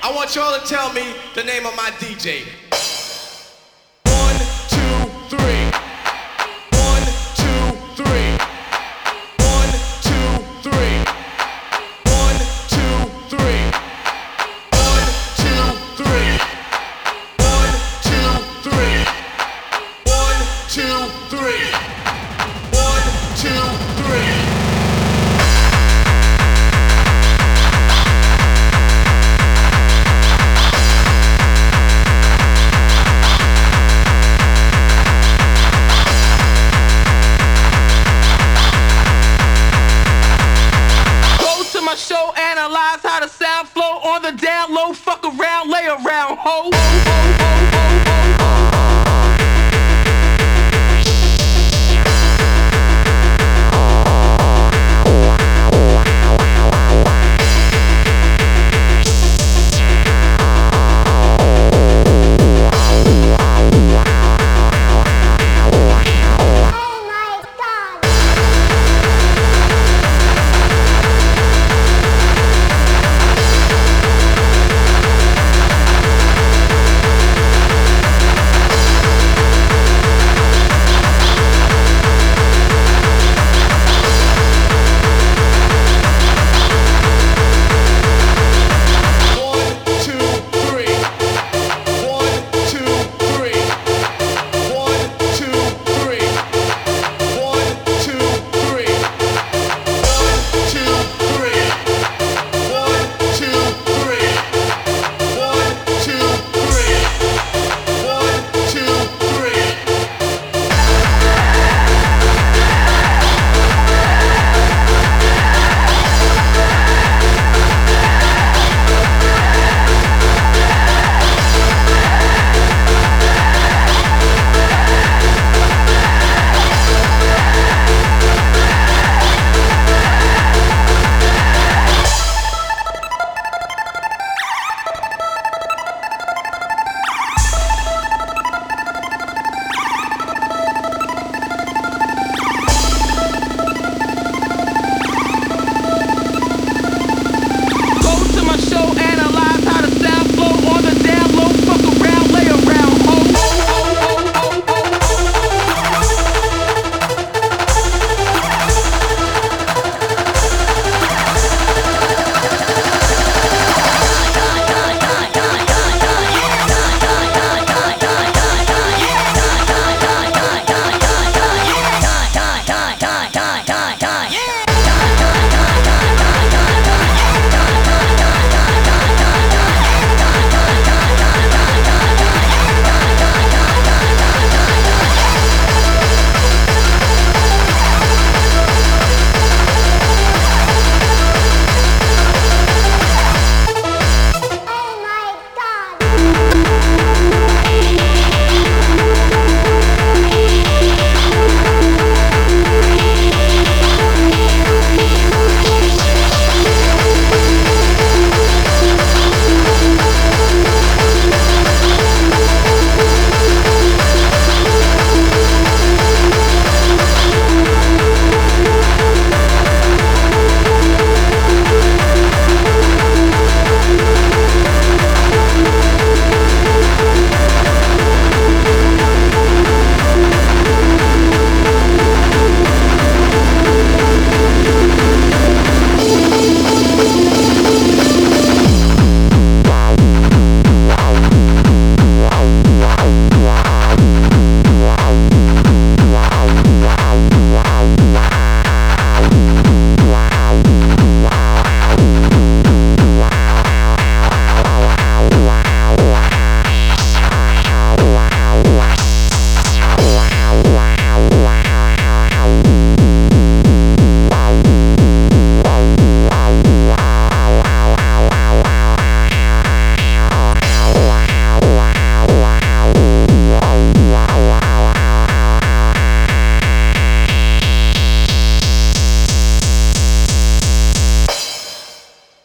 I want y'all to tell me the name of my DJ. 1, 2, 3. 1, 2, 3. 1, 2, 3. 1, 2, 3. 1, 2, 3. 1, 2, 3. 1, 2, 3. 1, 2, 3. My show, analyze how the sound flow on the down low. Fuck around, lay around, ho.